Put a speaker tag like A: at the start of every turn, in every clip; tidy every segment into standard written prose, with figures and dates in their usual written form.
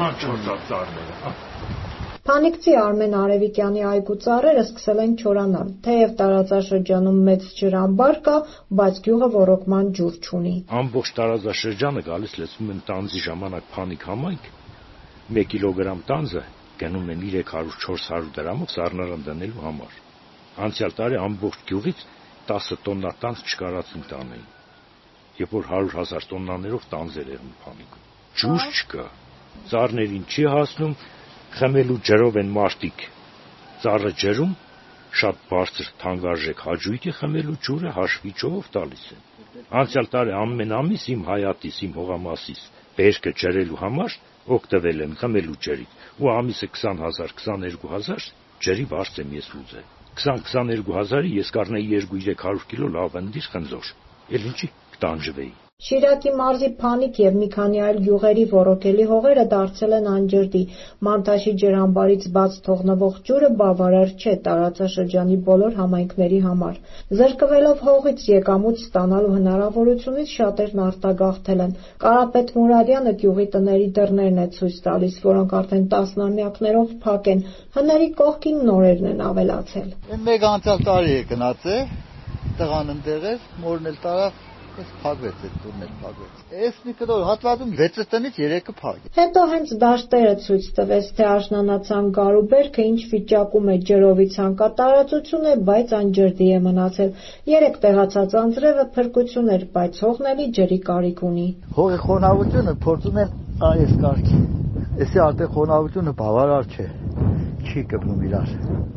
A: Ան 4 հատ ծառները։
B: Փանիկցի Արմեն Արևիկյանի այգու ծառերը սկսել են չորանալ, թեև տարածաշրջանում մեծ ջրամբար կա, բայց գյուղը ոռոգման ջուր չունի։
A: Ամբողջ տարածաշրջանը գալիս լցվում են տանձի ժամանակ փանիկ համայնք, 1 կիլոգրամ տանձը գնում են 300-400 դրամով սառնարան դնելու համար։ Անցյալ տարի ամբողջ գյուղից 10 տոննա տանձ չկարածին տանեին, երբ որ 100,000 տոննաներով տանձեր եղն փանիկում։ Ջուր չկա, ծառներին չի հասնում, խմելու ջրով են մարդիկ ծառը ջրում, շատ բարձր թանկարժեք հաճույքի խմելու ջուրը հաշվի ճով տալիս են։ Անցյալ տարի ամեն ամիս իմ հայատիս, իմ հողամասից բերքը ջրելու համար օգտվել եմ խմելու ջրից, ու ամիսը 20,000-22,000 ջրի վարձ եմ ես ուզել։ 20-22,000-ի ես կառնեի 200-300 կիլո լավ ընդիր խնձոր, էլ ինչի կտանջվեի։
B: Շիրակի մարզի Փանիկ եւ մի քանի այլ գյուղերի ոռոգելի հողերը դարձել են անջրդի, Մանտաշի ջրամբարից բաց թողնվող ջուրը բավարար չէ տարածաշրջանի բոլոր համայնքների համար։ Զրկվելով հողից եկամուտ ստանալու հնարավորությունից շատերն արտագաղթել են։ Կարապետ Մուրադյանը գյուղի տների դռներն է ցույց տալիս, որոնք արդեն տասնամյակներով փակ են, հների կողքին նորերն են ավելացել։
C: Մեկ անցյալ տարի է գնացել, տղան ընդեղ էր, մորն էլ տարավ, փակվեց այդ տունն էլ փակվեց։ Այս մի կտոր հատվածում 6 տնից 3-ը փակ է։
B: Հետո հենց դաշտերը ցույց տվեց, թե աշնանացան գարուբերքը ինչ վիճակում է, ջրովի ցանկատարածություն է, բայց անջրդի է մնացել։ 3 տեղացած անձրևը փրկություն էր, բայց հողն էլի ջրի կարիք ունի։
C: Հողի խոնավությունը փորձում են այս կարգի։ Էսի արդեն խոնավությունը բավարար չէ։ Չի կպնում իրար։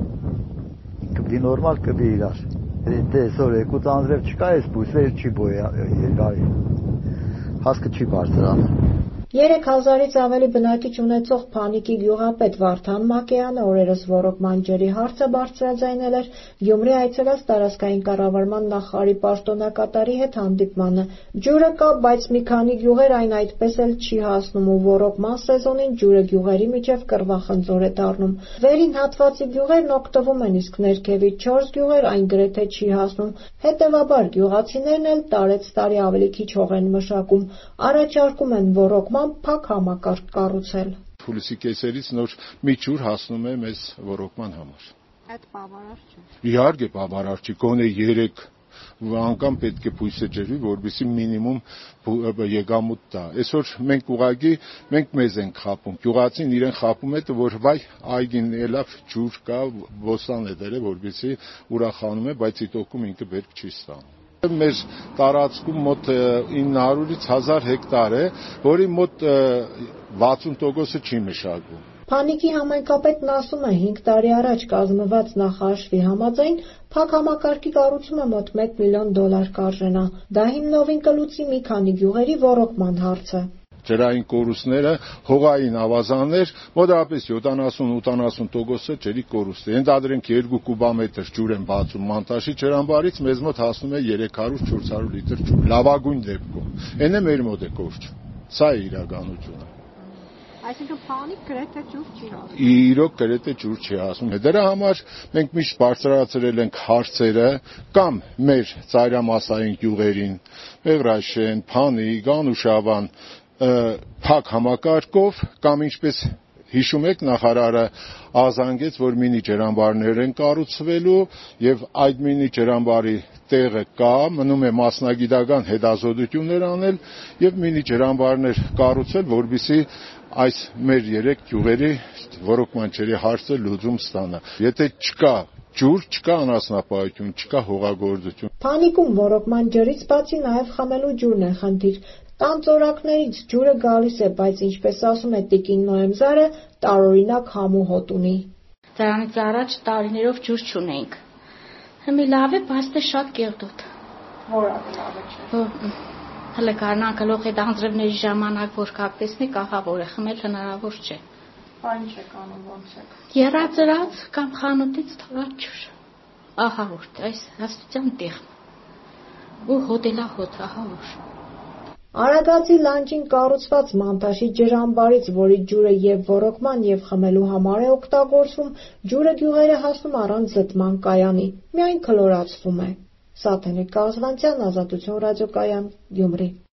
C: Կպի նորմալ կպի իրար։ Տեսօր եկուց անձրև չկա, այս բույսերը չի բոյա երկարի, հասկը չի բարձրանում։
B: 3000-ից ավելի բնակիչ ունեցող Փանիկի գյուղապետ Վարդան Մակեյանը օրերս ոռոգման ջրի հարցը բարձրաձայնել էր Գյումրի այցելած տարածքային կառավարման նախարարի պաշտոնակատարի հետ հանդիպմանը։ Ջուրը կա, բայց մի քանի գյուղեր այն այդպես էլ չի հասնում ու ոռոգման սեզոնին ջուրը գյուղերի միջև կռվախնձոր է դառնում։ Վերին հատվածի գյուղերն օգտվում են, իսկ ներքևի 4 գյուղեր այն գրեթե չի հասնում։ Հետևաբար գյուղացիներն էլ տարեց տարի ավելի քիչ հող են մշակում, առաջարկում են ոռոգման փակ համակարգ կառուցել։
D: Հուլիսի կեսերից նոր մի ջուր հասնում է մեզ ոռոգման համար։
B: Այդ բավարար չէ։
D: Իհարկե բավարար չի, գոնե 3 անգամ պետք է բույսը ջրվի, որովհետեւ մինիմում եկամուտ տա։ Այսօր մենք մեզ ենք խապում, գյուղացին իրեն խապում է, որ վայ այգին լավ ջուր կա, ոստան է դրել, որովհետեւ ուրախանում է, բայց իտոքում ինքը բերք չի ստանում։ Մեր տարածքում մոտ 900-ից 1000 հեկտար է, որի մոտ 60%-ը չի մշակվում։
B: Փանիկի համայնքապետն ասում է 5 տարի առաջ կազմված նախաշվի համաձայն փակ համակարգի կառուցումը մոտ $1 միլիոն կարժենա։ Դա հիմնովին կլուծի մի քանի գյուղերի ոռոգման հարցը։
D: Ջրային կորուստները, հողային ավազաններ, մոտավորապես 70-80%-ը ջրի կորուստ է։ Ենթադրենք 2 կուբամետր ջուր են բացում Մանտաշի ջրամբարից, մեզ մոտ հասնում է 300-400 լիտր ջուր, լավագույն դեպքում։ Էն է մեր մոտ է կորչ։ Սա է իրականությունը։
B: Այսինքն Փանիկ գրեթե ջուր չի հասնում։
D: Իրոք գրեթե ջուր չի հասնում։ Դրա համար մենք միշտ բարձրացրել ենք հարցերը կամ մեր ծայրամասային գյուղերին, Մեղրաշեն, Փանիկ, Անուշավան, փակ համակարգով կամ ինչպես հիշում եք նախարարը ազանգեց, որ մինի ջրամբարներ են կառուցվելու եւ այդ մինի ջրամբարի տեղը կա, մնում է մասնագիտական հետազոտություններ անել եւ մինի ջրամբարներ կառուցել, որբիսի այս մեր 3 գյուղերի ոռոգման ջրի հարցը լուծում ստանա։ Եթե չկա ջուր, չկա անասնապահություն, չկա հողագործություն։
B: Փանիկում ոռոգման ջրից բացի նաև խմելու ջուրն է խնդիր։ Տանձորակներից ջուրը գալիս է, բայց ինչպես ասում է Տիկին Նոեմզարը, տարօրինակ համու հոտ ունի։
E: Դրանից առաջ տարիներով ջուր չունեինք։ Հիմա լավ է, բայց դե շատ կեղտոտ։
B: Որը լավ չէ։
E: Հələ կանան գլոխի դանձրևների ժամանակ որ կապտեսնի կաղավոր է, խմել հնարավոր չէ։
B: Բան չէ կանում, ոնց է։
E: Եռածրած կամ խանութից թողած ջուր։ Ահա որ, այս հաստության տեղն։ Ու հոտելա հոտ, ահա որ։
B: Արագածի լանջին կառուցված Մանտաշի ջրամբարից, որի ջուրը եւ ոռոգման եւ խմելու համար է օգտագործվում, ջուրը գյուղերը հասնում առանց զտման կայանի, միայն քլորացվում է։ Սաթենիկ Կազվանցյան, Ազատություն ռադիոկայան, Գյումրի։